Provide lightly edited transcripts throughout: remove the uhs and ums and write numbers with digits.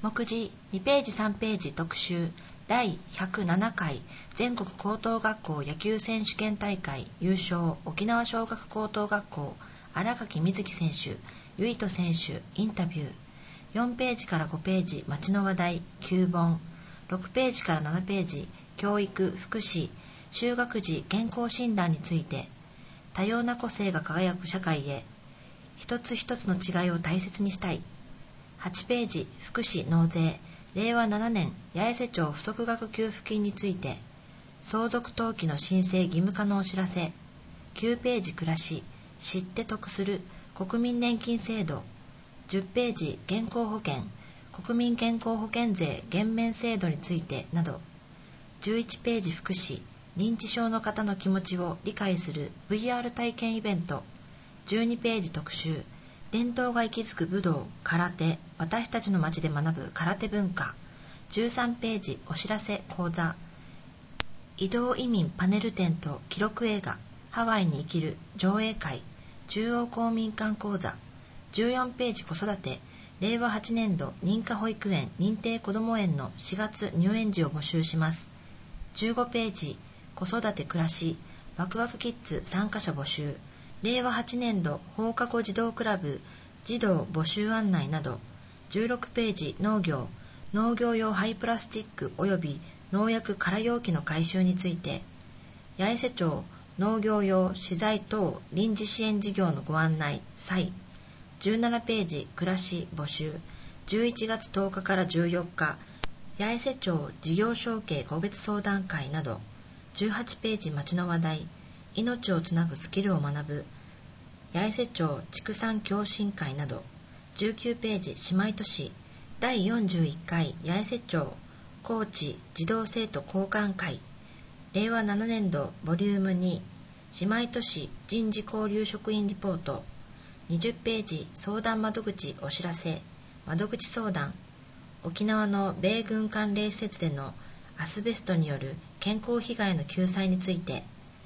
目次2ページ3ページ特集第107回全国高等学校野球選手権大会優勝沖縄尚学高等学校新垣瑞希選手唯斗選手インタビュー4ページから5ページ町の話題9本6ページから7ページ教育福祉就学時健康診断について多様な個性が輝く社会へ一つ一つの違いを大切にしたい8ページ福祉納税令和7年八重瀬町不足額給付金について相続登記の申請義務化のお知らせ9ページ暮らし知って得する国民年金制度10ページ健康保険国民健康保険税減免制度についてなど11ページ福祉認知症の方の気持ちを理解する VR 体験イベント12ページ特集伝統が息づく武道空手私たちの街で学ぶ空手文化13ページお知らせ講座移動移民パネル展と記録映画ハワイに生きる上映会中央公民館講座14ページ子育て令和8年度認可保育園認定こども園の4月入園時を募集します15ページ子育て暮らしワクワクキッズ参加者募集令和8年度放課後児童クラブ児童募集案内など16ページ農業用廃プラスチック及び農薬空容器の回収について八重瀬町農業用資材等臨時支援事業のご案内再17ページ暮らし募集11月10日から14日八重瀬町事業承継個別相談会など18ページ町の話題命をつなぐスキルを学ぶ八重瀬町畜産共進会など19ページ姉妹都市第41回八重瀬町高知児童生徒交換会令和7年度ボリューム2姉妹都市人事交流職員リポート20ページ相談窓口お知らせ窓口相談沖縄の米軍関連施設でのアスベストによる健康被害の救済について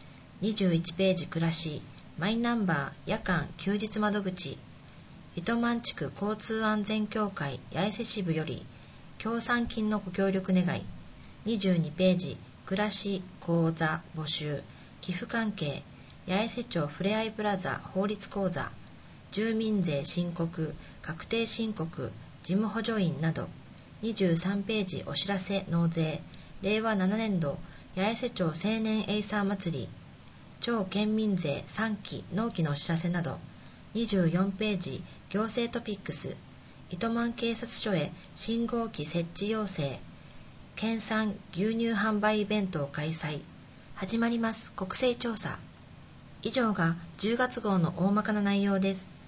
21ページ暮らしマイナンバー夜間休日窓口糸満地区交通安全協会八重瀬支部より協賛金のご協力願い22ページ暮らし講座募集寄付関係八重瀬町ふれあいプラザ法律講座住民税申告確定申告事務補助員など23ページお知らせ納税令和7年度八重瀬町青年エイサー祭り町県民税3期納期のお知らせなど24ページ行政トピックス糸満警察署へ信号機設置要請県産牛乳販売イベントを開催始まります国勢調査以上が10月号の大まかな内容です。